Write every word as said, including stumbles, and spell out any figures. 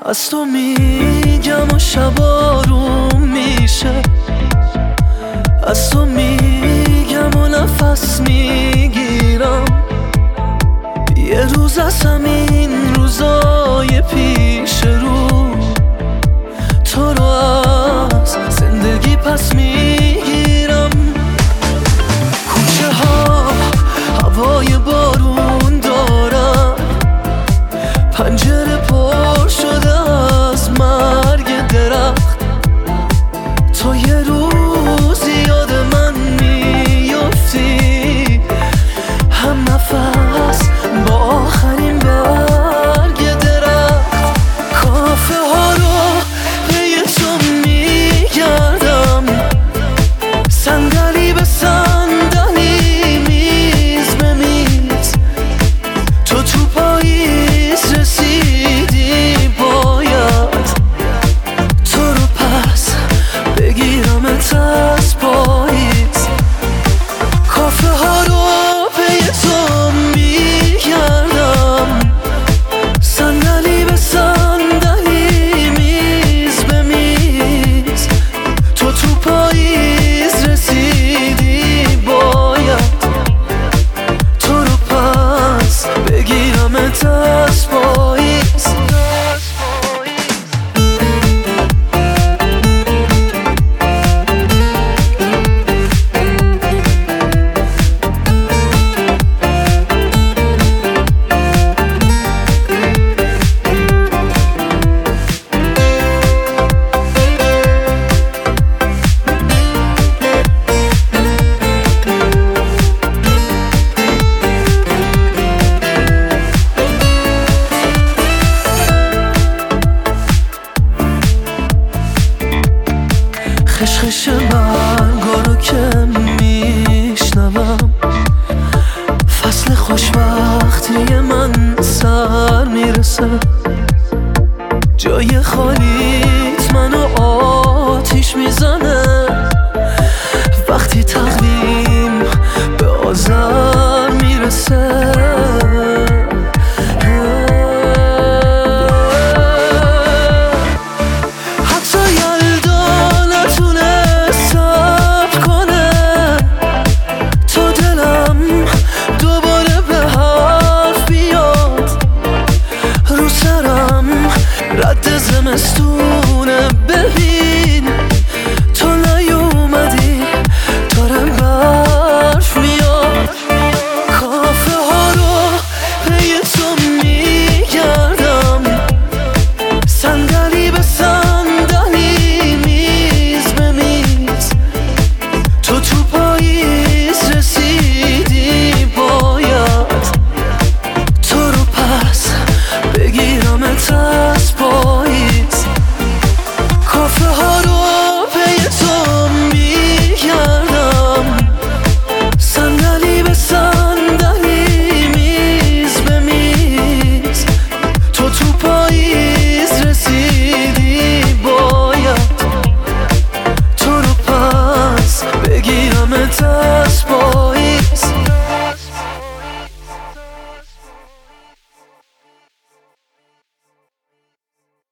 از تو میگم و شبا روم میشه، از تو میگم و نفس میگیرم. یه روز از همین روزای پیش رو تو رو از زندگی پس میگیرم. کوچه ها هوای بارون دارن، پنجره پر شده از مرگ درخت. تو یه روز یاد من میفتی، هم نفس با آخرین برگ درخت. کافه ها رو پی تو میگردم، صندلی به صندلی، میز به میز. تو تو پاییز رسیدی، باید تو رو پس بگیرمت از پاییز. کافه ها رو پی تو میگردم، صندلی به صندلی، میز به میز. تو تو پاییز رسیدی، باید تو رو پس بگیرمت از پاییز. خشخش برگا رو که میشنوم، فصل خوشبختی من سر میرسه. جای خالیت منو آتیش میزنه، وقتی تقویم به آذر میرسه. رد زمستونه ببین